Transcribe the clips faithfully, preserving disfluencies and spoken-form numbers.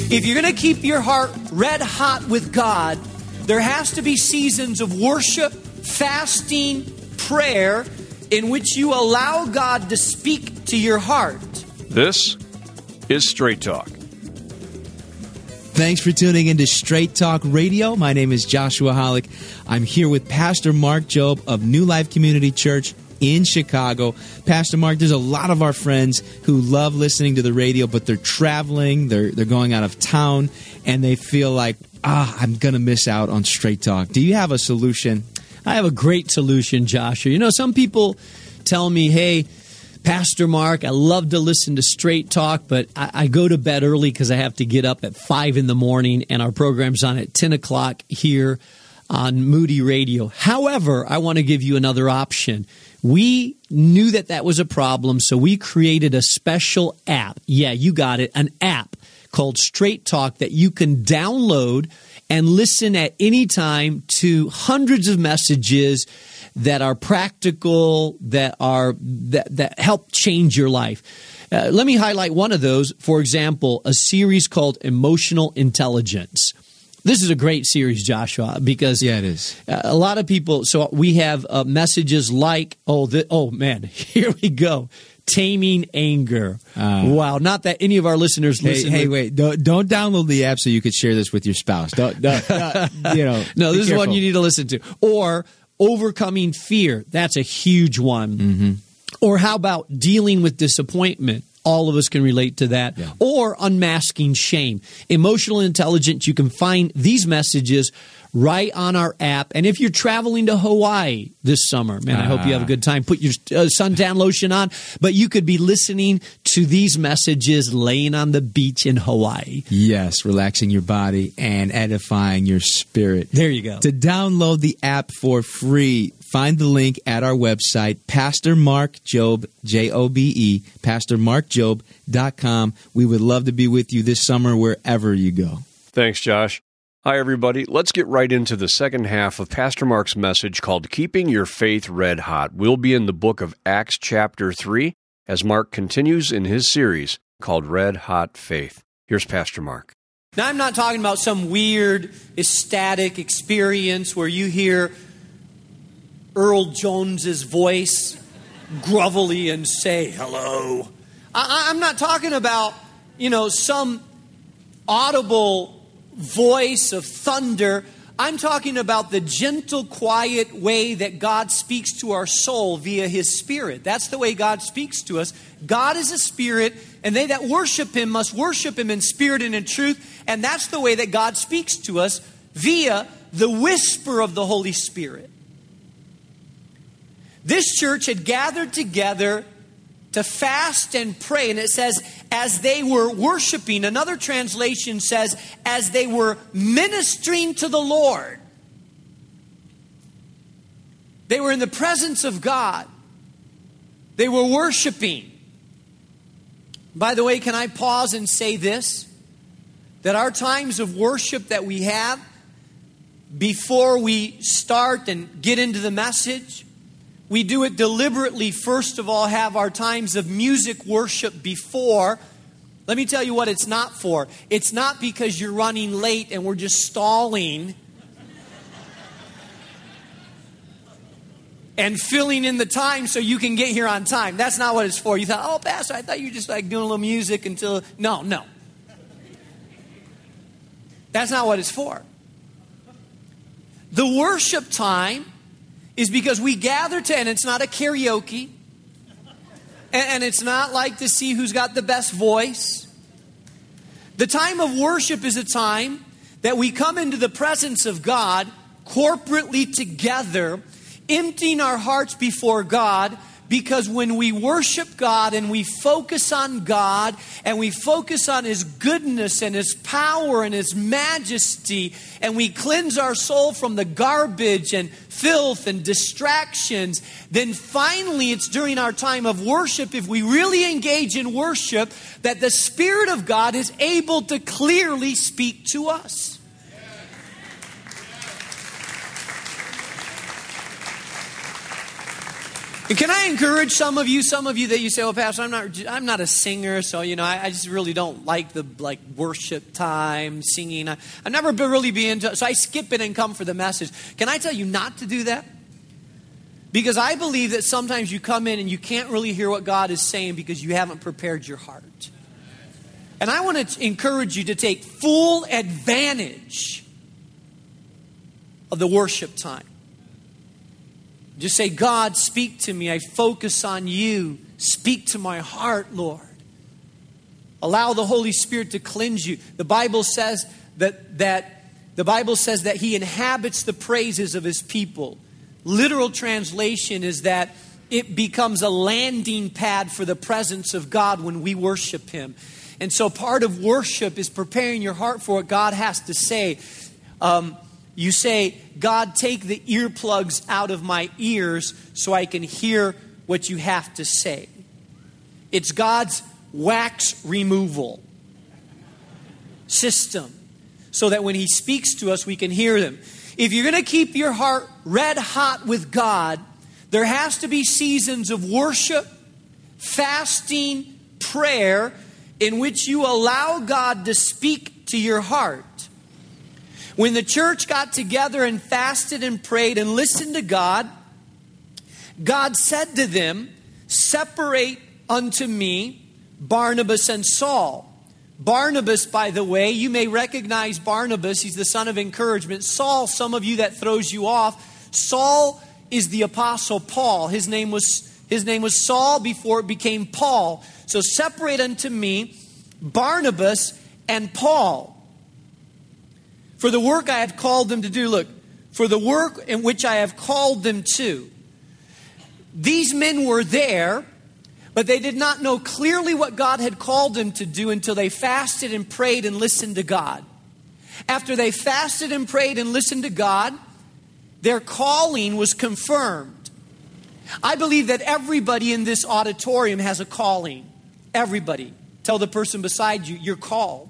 If you're going to keep your heart red hot with God, there has to be seasons of worship, fasting, prayer, in which you allow God to speak to your heart. This is Straight Talk. Thanks for tuning into Straight Talk Radio. My name is Joshua Hollick. I'm here with Pastor Mark Jobe of New Life Community Church in Chicago. Pastor Mark, there's a lot of our friends who love listening to the radio, but they're traveling, they're they're going out of town, and they feel like, ah, I'm going to miss out on Straight Talk. Do you have a solution? I have a great solution, Joshua. You know, some people tell me, hey, Pastor Mark, I love to listen to Straight Talk, but I, I go to bed early because I have to get up at five in the morning, and our program's on at ten o'clock here on Moody Radio. However, I want to give you another option. We knew that that was a problem, so we created a special app. Yeah, you got it, an app called Straight Talk that you can download and listen at any time to hundreds of messages that are practical, that are that, that help change your life. Uh, let me highlight one of those. For example, a series called Emotional Intelligence. This is a great series, Joshua, because yeah, it is. A lot of people. So we have uh, messages like, oh, the, oh man, here we go. Taming anger. Uh, wow, not that any of our listeners hey, listen. Hey, with, wait! Don't, don't download the app so you could share this with your spouse. Don't, don't, don't you know? No, this is careful. one you need to listen to. Or overcoming fear. That's a huge one. Mm-hmm. Or how about dealing with disappointment? All of us can relate to that. Yeah. Or unmasking shame. Emotional Intelligence, you can find these messages right on our app. And if you're traveling to Hawaii this summer, man, I uh, hope you have a good time. Put your uh, suntan lotion on. But you could be listening to these messages laying on the beach in Hawaii. Yes, relaxing your body and edifying your spirit. There you go. To download the app for free, find the link at our website, Pastor Mark Jobe, J O B E, pastor mark jobe dot com. We would love to be with you this summer wherever you go. Thanks, Josh. Hi, everybody. Let's get right into the second half of Pastor Mark's message called Keeping Your Faith Red Hot. We'll be in the book of Acts chapter three as Mark continues in his series called Red Hot Faith. Here's Pastor Mark. Now, I'm not talking about some weird, ecstatic experience where you hear Earl Jones's voice grovelly and say hello. I, I'm not talking about, you know, some audible voice of thunder. I'm talking about the gentle, quiet way that God speaks to our soul via His Spirit. That's the way God speaks to us. God is a spirit, and they that worship Him must worship Him in spirit and in truth. And that's the way that God speaks to us, via the whisper of the Holy Spirit. This church had gathered together to fast and pray. And it says, as they were worshiping. Another translation says, as they were ministering to the Lord. They were in the presence of God. They were worshiping. By the way, can I pause and say this? That our times of worship that we have before we start and get into the message, we do it deliberately. First of all, have our times of music worship before. Let me tell you what it's not for. It's not because you're running late and we're just stalling and filling in the time so you can get here on time. That's not what it's for. You thought, oh, Pastor, I thought you were just like doing a little music until... No, no. That's not what it's for. The worship time is because we gather to, and it's not a karaoke, and, and it's not like to see who's got the best voice. The time of worship is a time that we come into the presence of God corporately together, emptying our hearts before God, because when we worship God and we focus on God and we focus on His goodness and His power and His majesty, and we cleanse our soul from the garbage and filth and distractions, then finally it's during our time of worship, if we really engage in worship, that the Spirit of God is able to clearly speak to us. And can I encourage some of you, some of you that you say, "Oh, Pastor, I'm not, I'm not a singer, so you know, I, I just really don't like the like worship time, singing. I, I've never been really be into, so I skip it and come for the message." Can I tell you not to do that? Because I believe that sometimes you come in and you can't really hear what God is saying because you haven't prepared your heart. And I want to encourage you to take full advantage of the worship time. Just say, "God, speak to me. I focus on you. Speak to my heart, Lord." Allow the Holy Spirit to cleanse you. The Bible says that, that the Bible says that He inhabits the praises of His people. Literal translation is that it becomes a landing pad for the presence of God when we worship Him. And so part of worship is preparing your heart for what God has to say. Um, You say, "God, take the earplugs out of my ears so I can hear what you have to say." It's God's wax removal system so that when He speaks to us, we can hear Him. If you're going to keep your heart red hot with God, there has to be seasons of worship, fasting, prayer, in which you allow God to speak to your heart. When the church got together and fasted and prayed and listened to God, God said to them, "Separate unto me Barnabas and Saul." Barnabas, by the way, you may recognize Barnabas. He's the son of encouragement. Saul, some of you that throws you off. Saul is the apostle Paul. His name was, his name was Saul before it became Paul. So separate unto me Barnabas and Paul, for the work I have called them to do. Look, for the work in which I have called them to. These men were there, but they did not know clearly what God had called them to do until they fasted and prayed and listened to God. After they fasted and prayed and listened to God, their calling was confirmed. I believe that everybody in this auditorium has a calling. Everybody. Tell the person beside you, you're called.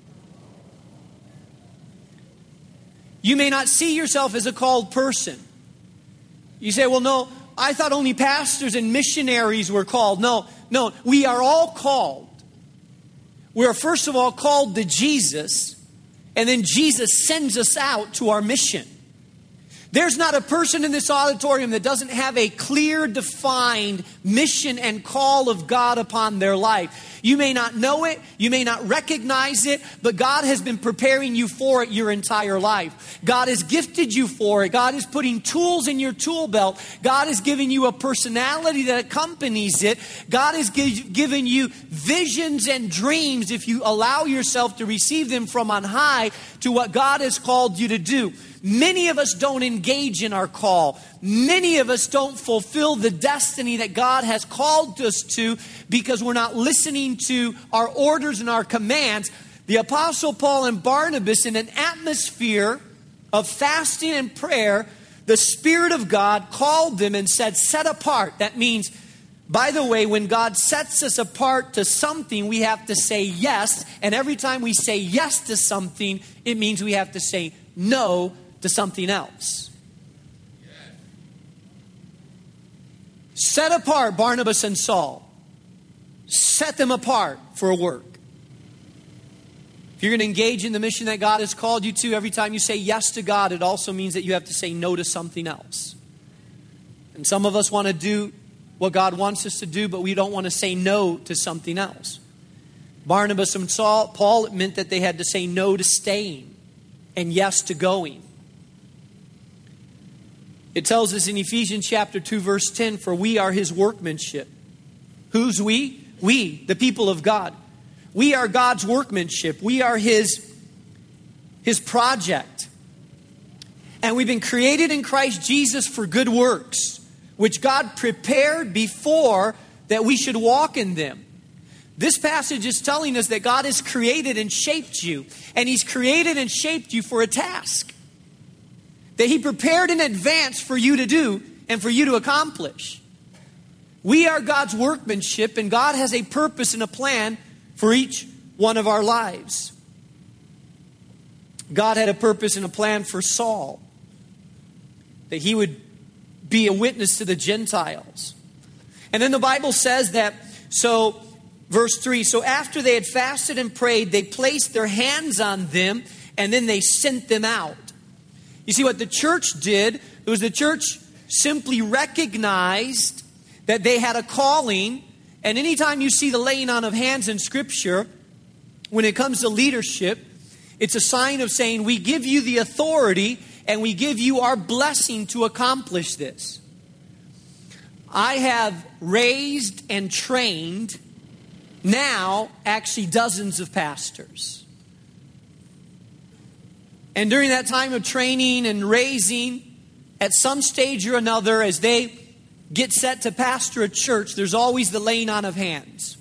You may not see yourself as a called person. You say, "Well, no, I thought only pastors and missionaries were called." No, no, we are all called. We are first of all called to Jesus, and then Jesus sends us out to our mission. There's not a person in this auditorium that doesn't have a clear, defined mission and call of God upon their life. You may not know it, you may not recognize it, but God has been preparing you for it your entire life. God has gifted you for it. God is putting tools in your tool belt. God is giving you a personality that accompanies it. God is give, giving you visions and dreams if you allow yourself to receive them from on high to what God has called you to do. Many of us don't engage in our call. Many of us don't fulfill the destiny that God has called us to because we're not listening to our orders and our commands. The Apostle Paul and Barnabas, in an atmosphere of fasting and prayer, the Spirit of God called them and said, "Set apart." That means, by the way, when God sets us apart to something, we have to say yes. And every time we say yes to something, it means we have to say no to something else. Set apart Barnabas and Saul. Set them apart for a work. If you're going to engage in the mission that God has called you to, every time you say yes to God, it also means that you have to say no to something else. And some of us want to do what God wants us to do, but we don't want to say no to something else. Barnabas and Saul, Paul, it meant that they had to say no to staying and yes to going. It tells us in Ephesians chapter two, verse ten, "For we are His workmanship." Who's we? We, the people of God. We are God's workmanship. We are His, His project. And we've been created in Christ Jesus for good works, which God prepared before that we should walk in them. This passage is telling us that God has created and shaped you. And He's created and shaped you for a task that He prepared in advance for you to do and for you to accomplish. We are God's workmanship, and God has a purpose and a plan for each one of our lives. God had a purpose and a plan for Saul, that he would be a witness to the Gentiles. And then the Bible says that, so, verse three, so after they had fasted and prayed, they placed their hands on them, and then they sent them out. You see, what the church did, it was the church simply recognized that they had a calling. And anytime you see the laying on of hands in Scripture, when it comes to leadership, it's a sign of saying, we give you the authority and we give you our blessing to accomplish this. I have raised and trained now actually dozens of pastors. And during that time of training and raising, at some stage or another, as they get set to pastor a church, there's always the laying on of hands.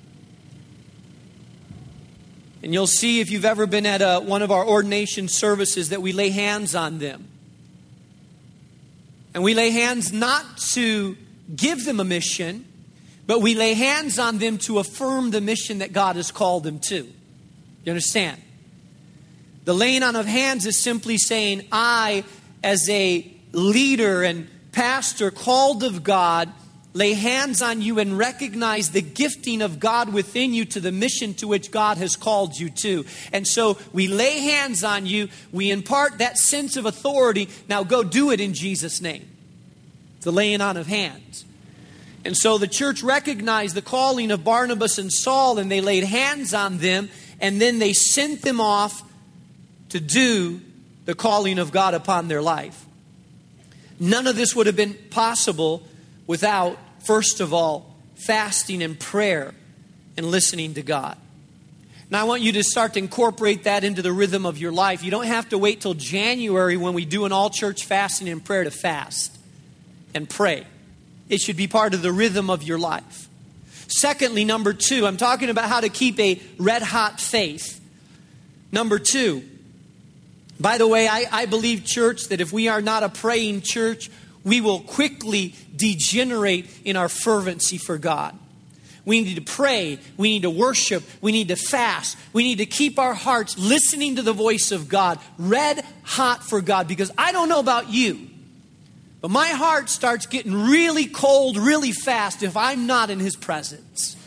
And you'll see if you've ever been at a, one of our ordination services that we lay hands on them. And we lay hands not to give them a mission, but we lay hands on them to affirm the mission that God has called them to. You understand? The laying on of hands is simply saying, I, as a leader and pastor called of God, lay hands on you and recognize the gifting of God within you to the mission to which God has called you to. And so we lay hands on you. We impart that sense of authority. Now go do it in Jesus' name. The laying on of hands. And so the church recognized the calling of Barnabas and Saul, and they laid hands on them, and then they sent them off to do the calling of God upon their life. None of this would have been possible without, first of all, fasting and prayer and listening to God. Now I want you to start to incorporate that into the rhythm of your life. You don't have to wait till January when we do an all-church fasting and prayer to fast and pray. It should be part of the rhythm of your life. Secondly, number two, I'm talking about how to keep a red-hot faith. Number two, by the way, I, I believe, church, that if we are not a praying church, we will quickly degenerate in our fervency for God. We need to pray. We need to worship. We need to fast. We need to keep our hearts listening to the voice of God, red hot for God. Because I don't know about you, but my heart starts getting really cold really fast if I'm not in His presence.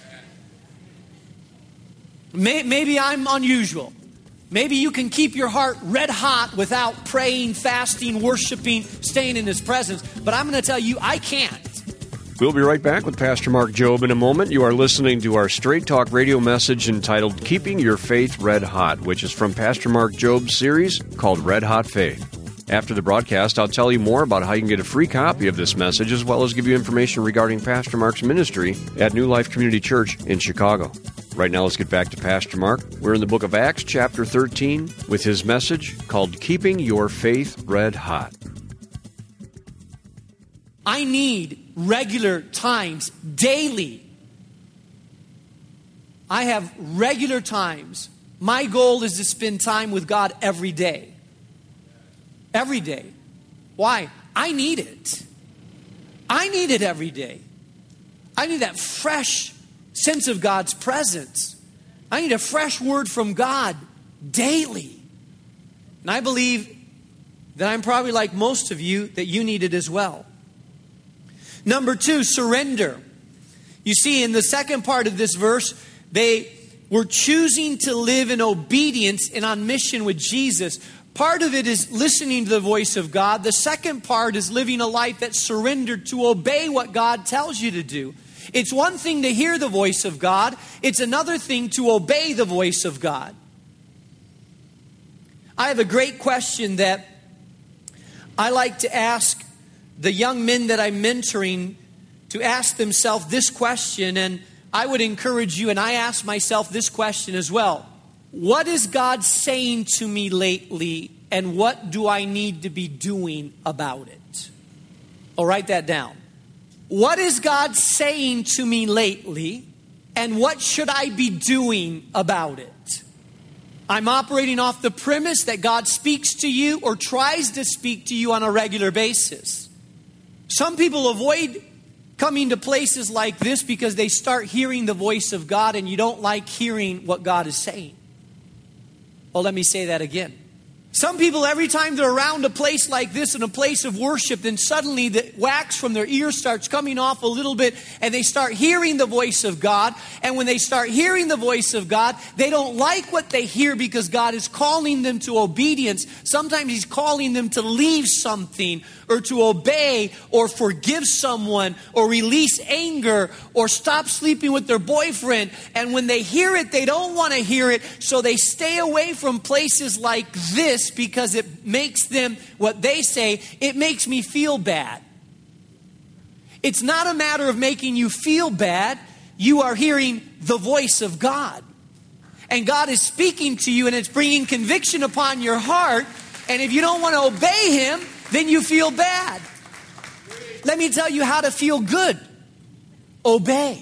Maybe I'm unusual. Maybe you can keep your heart red hot without praying, fasting, worshiping, staying in His presence. But I'm going to tell you, I can't. We'll be right back with Pastor Mark Jobe in a moment. You are listening to our Straight Talk radio message entitled Keeping Your Faith Red Hot, which is from Pastor Mark Jobe's series called Red Hot Faith. After the broadcast, I'll tell you more about how you can get a free copy of this message, as well as give you information regarding Pastor Mark's ministry at New Life Community Church in Chicago. Right now, let's get back to Pastor Mark. We're in the book of Acts, chapter thirteen, with his message called Keeping Your Faith Red Hot. I need regular times, daily. I have regular times. My goal is to spend time with God every day. Every day. Why? I need it. I need it every day. I need that fresh sense of God's presence. I need a fresh word from God daily. And I believe that I'm probably like most of you, that you need it as well. Number two, surrender. You see, in the second part of this verse, they were choosing to live in obedience and on mission with Jesus. Part of it is listening to the voice of God. The second part is living a life that's surrendered to obey what God tells you to do. It's one thing to hear the voice of God. It's another thing to obey the voice of God. I have a great question that I like to ask the young men that I'm mentoring to ask themselves this question. And I would encourage you, and I ask myself this question as well. What is God saying to me lately, and what do I need to be doing about it? I'll write that down. What is God saying to me lately, and what should I be doing about it? I'm operating off the premise that God speaks to you or tries to speak to you on a regular basis. Some people avoid coming to places like this because they start hearing the voice of God and you don't like hearing what God is saying. Well, let me say that again. Some people, every time they're around a place like this, in a place of worship, then suddenly the wax from their ears starts coming off a little bit, and they start hearing the voice of God. And when they start hearing the voice of God, they don't like what they hear because God is calling them to obedience. Sometimes He's calling them to leave something, or to obey, or forgive someone, or release anger, or stop sleeping with their boyfriend. And when they hear it, they don't want to hear it, so they stay away from places like this, because it makes them, what they say, it makes me feel bad. It's not a matter of making you feel bad. You are hearing the voice of God. And God is speaking to you, and it's bringing conviction upon your heart. And if you don't want to obey Him, then you feel bad. Let me tell you how to feel good. Obey.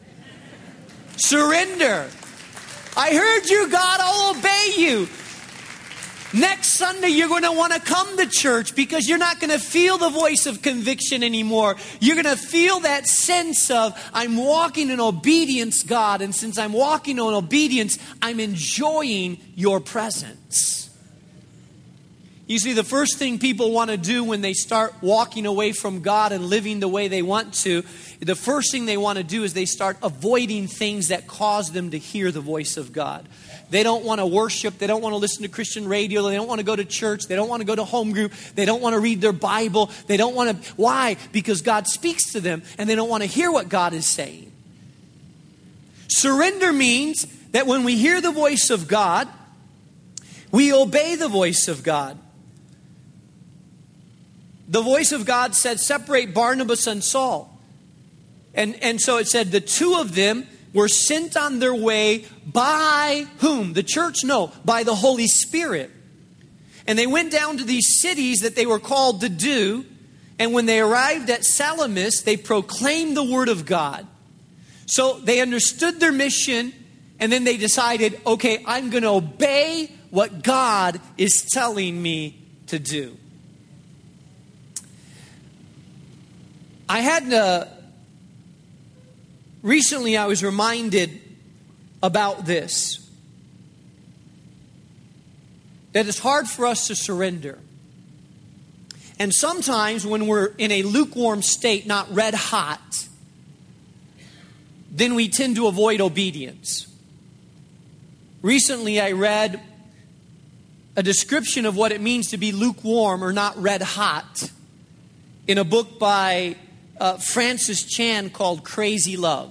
Surrender. I heard you, God. I'll obey you. Next Sunday, you're going to want to come to church because you're not going to feel the voice of conviction anymore. You're going to feel that sense of, I'm walking in obedience, God. And since I'm walking in obedience, I'm enjoying your presence. You see, the first thing people want to do when they start walking away from God and living the way they want to, the first thing they want to do is they start avoiding things that cause them to hear the voice of God. They don't want to worship. They don't want to listen to Christian radio. They don't want to go to church. They don't want to go to home group. They don't want to read their Bible. They don't want to. Why? Because God speaks to them and they don't want to hear what God is saying. Surrender means that when we hear the voice of God, we obey the voice of God. The voice of God said, separate Barnabas and Saul. And, and so it said the two of them were sent on their way by whom? The church? No, by the Holy Spirit. And they went down to these cities that they were called to do. And when they arrived at Salamis, they proclaimed the word of God. So they understood their mission, and then they decided, okay, I'm going to obey what God is telling me to do. I had a... Recently, I was reminded about this. That it's hard for us to surrender. And sometimes when we're in a lukewarm state, not red hot, then we tend to avoid obedience. Recently, I read a description of what it means to be lukewarm or not red hot in a book by Uh, Francis Chan called Crazy Love.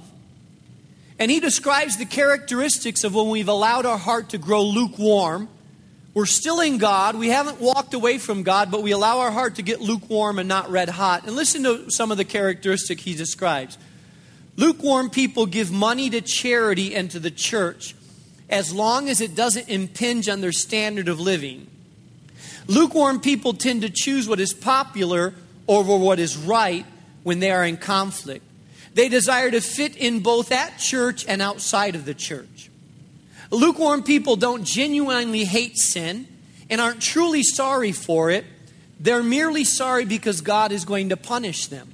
And he describes the characteristics of when we've allowed our heart to grow lukewarm. We're still in God. We haven't walked away from God, but we allow our heart to get lukewarm and not red hot. And listen to some of the characteristics he describes. Lukewarm people give money to charity and to the church as long as it doesn't impinge on their standard of living. Lukewarm people tend to choose what is popular over what is right when they are in conflict. They desire to fit in both at church and outside of the church. Lukewarm people don't genuinely hate sin and aren't truly sorry for it. They're merely sorry because God is going to punish them.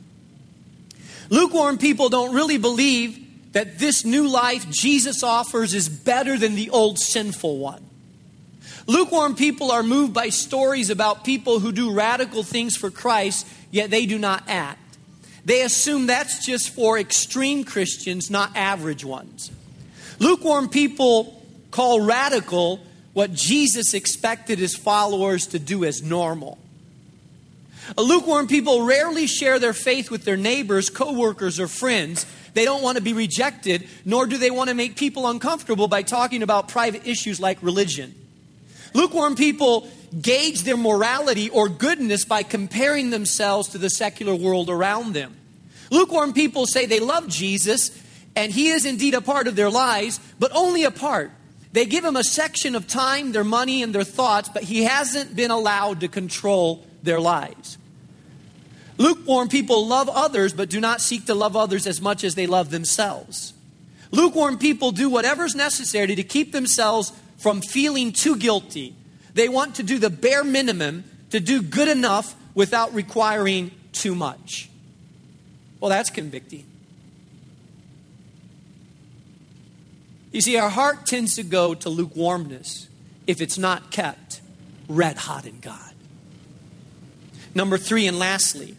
Lukewarm people don't really believe that this new life Jesus offers is better than the old sinful one. Lukewarm people are moved by stories about people who do radical things for Christ, yet they do not act. They assume that's just for extreme Christians, not average ones. Lukewarm people call radical what Jesus expected his followers to do as normal. Lukewarm people rarely share their faith with their neighbors, co-workers, or friends. They don't want to be rejected, nor do they want to make people uncomfortable by talking about private issues like religion. Lukewarm people gauge their morality or goodness by comparing themselves to the secular world around them. Lukewarm people say they love Jesus, and he is indeed a part of their lives, but only a part. They give him a section of time, their money, and their thoughts, but he hasn't been allowed to control their lives. Lukewarm people love others, but do not seek to love others as much as they love themselves. Lukewarm people do whatever's necessary to keep themselves from feeling too guilty. They want to do the bare minimum to do good enough without requiring too much. Well, that's convicting. You see, our heart tends to go to lukewarmness if it's not kept. red hot in God. Number three, and lastly,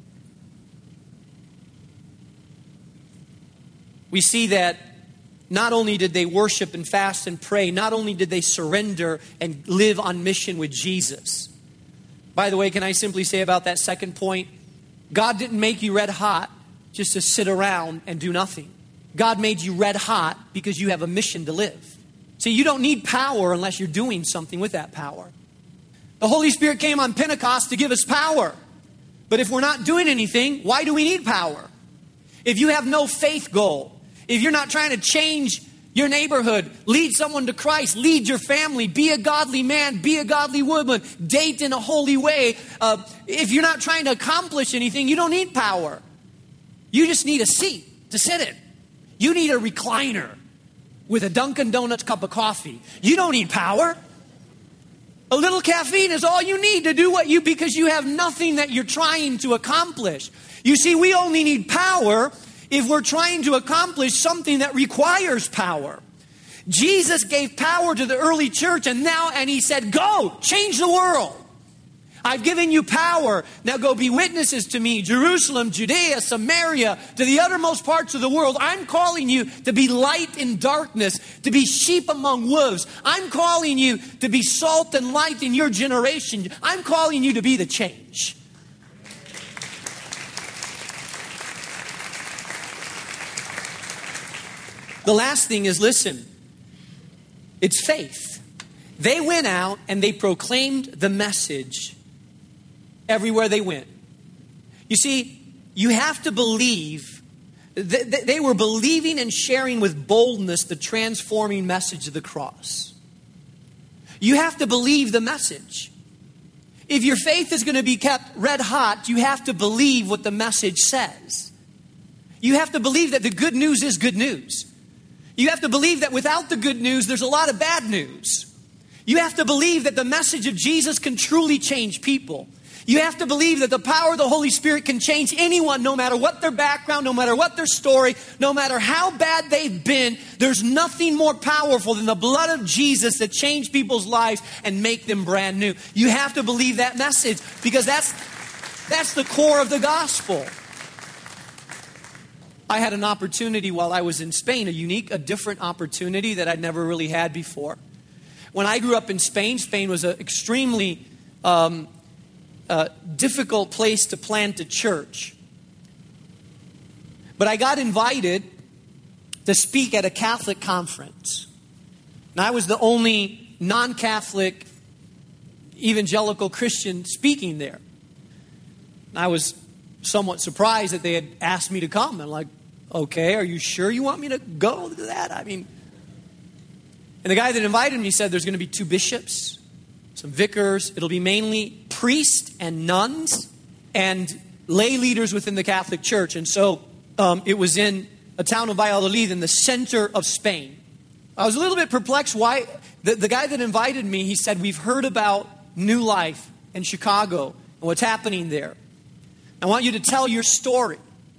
we see that not only did they worship and fast and pray, not only did they surrender and live on mission with Jesus. By the way, can I simply say about that second point, God didn't make you red hot just to sit around and do nothing. God made you red hot because you have a mission to live. See, you don't need power unless you're doing something with that power. The Holy Spirit came on Pentecost to give us power. But if we're not doing anything, why do we need power? If you have no faith goal, if you're not trying to change your neighborhood, lead someone to Christ, lead your family, be a godly man, be a godly woman, date in a holy way. Uh, if you're not trying to accomplish anything, you don't need power. You just need a seat to sit in. You need a recliner with a Dunkin' Donuts cup of coffee. You don't need power. A little caffeine is all you need to do what you, because you have nothing that you're trying to accomplish. You see, we only need power if we're trying to accomplish something that requires power. Jesus gave power to the early church, and now, and he said, go, change the world. I've given you power. Now go be witnesses to me. Jerusalem, Judea, Samaria, to the uttermost parts of the world. I'm calling you to be light in darkness, to be sheep among wolves. I'm calling you to be salt and light in your generation. I'm calling you to be the change. The last thing is, listen, it's faith. They went out and they proclaimed the message everywhere they went. You see, you have to believe. They were believing and sharing with boldness the transforming message of the cross. You have to believe the message. If your faith is going to be kept red hot, you have to believe what the message says. You have to believe that the good news is good news. You have to believe that without the good news, there's a lot of bad news. You have to believe that the message of Jesus can truly change people. You have to believe that the power of the Holy Spirit can change anyone, no matter what their background, no matter what their story, no matter how bad they've been. There's nothing more powerful than the blood of Jesus to change people's lives and make them brand new. You have to believe that message, because that's, that's the core of the gospel. I had an opportunity while I was in Spain, a unique, a different opportunity that I'd never really had before. When I grew up in Spain, Spain was an extremely um, uh, difficult place to plant a church. But I got invited to speak at a Catholic conference. And I was the only non-Catholic evangelical Christian speaking there. And I was somewhat surprised that they had asked me to come. And like, okay, are you sure you want me to go to that? I mean, and the guy that invited me said there's going to be two bishops, some vicars. It'll be mainly priests and nuns and lay leaders within the Catholic Church. And so um, it was in a town of Valladolid in the center of Spain. I was a little bit perplexed. Why? The, the guy that invited me, he said, we've heard about New Life in Chicago and what's happening there. I want you to tell your story.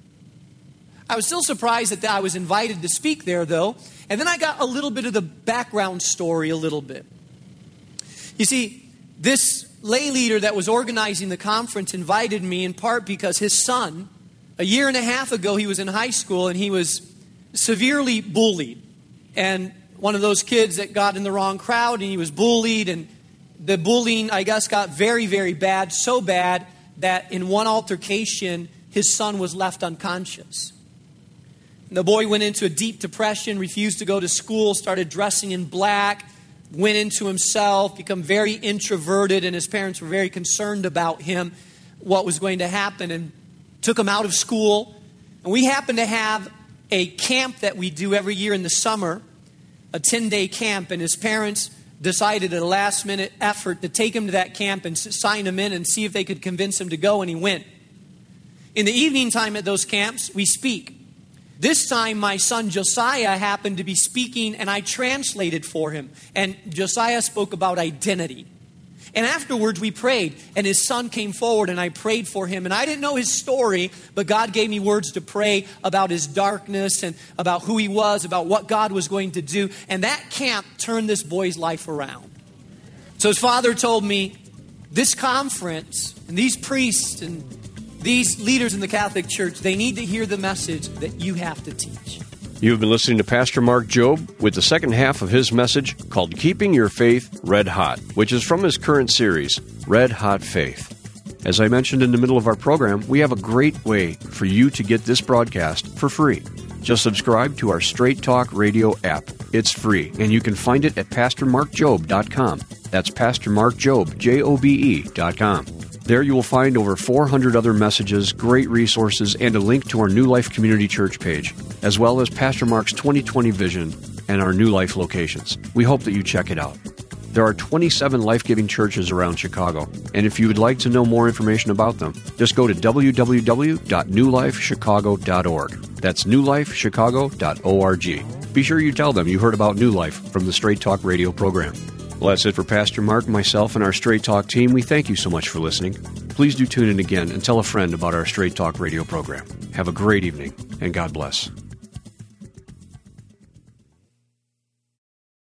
I was still surprised that I was invited to speak there, though. And then I got a little bit of the background story a little bit. You see, this lay leader that was organizing the conference invited me in part because his son, a year and a half ago, he was in high school and he was severely bullied. And one of those kids that got in the wrong crowd and he was bullied. And the bullying, I guess, got very, very bad. So bad that in one altercation, his son was left unconscious. The boy went into a deep depression, refused to go to school, started dressing in black, went into himself, become very introverted, and his parents were very concerned about him, what was going to happen, and took him out of school. And we happened to have a camp that we do every year in the summer, a ten-day camp, and his parents decided at a last-minute effort to take him to that camp and sign him in and see if they could convince him to go, and he went. In the evening time at those camps, we speak. This time, my son Josiah happened to be speaking, and I translated for him. And Josiah spoke about identity. And afterwards, we prayed, and his son came forward, and I prayed for him. And I didn't know his story, but God gave me words to pray about his darkness and about who he was, about what God was going to do. And that camp turned this boy's life around. So his father told me, this conference and these priests and these leaders in the Catholic Church, they need to hear the message that you have to teach. You've been listening to Pastor Mark Jobe with the second half of his message called Keeping Your Faith Red Hot, which is from his current series, Red Hot Faith. As I mentioned in the middle of our program, we have a great way for you to get this broadcast for free. Just subscribe to our Straight Talk Radio app. It's free, and you can find it at pastor mark jobe dot com. That's pastor mark jobe, J O B E, dot com. There you will find over four hundred other messages, great resources, and a link to our New Life Community Church page, as well as Pastor Mark's twenty twenty vision and our New Life locations. We hope that you check it out. There are twenty-seven life-giving churches around Chicago, and if you would like to know more information about them, just go to w w w dot new life chicago dot org. That's new life chicago dot org. Be sure you tell them you heard about New Life from the Straight Talk radio program. Well, that's it for Pastor Mark, myself, and our Straight Talk team. We thank you so much for listening. Please do tune in again and tell a friend about our Straight Talk radio program. Have a great evening, and God bless.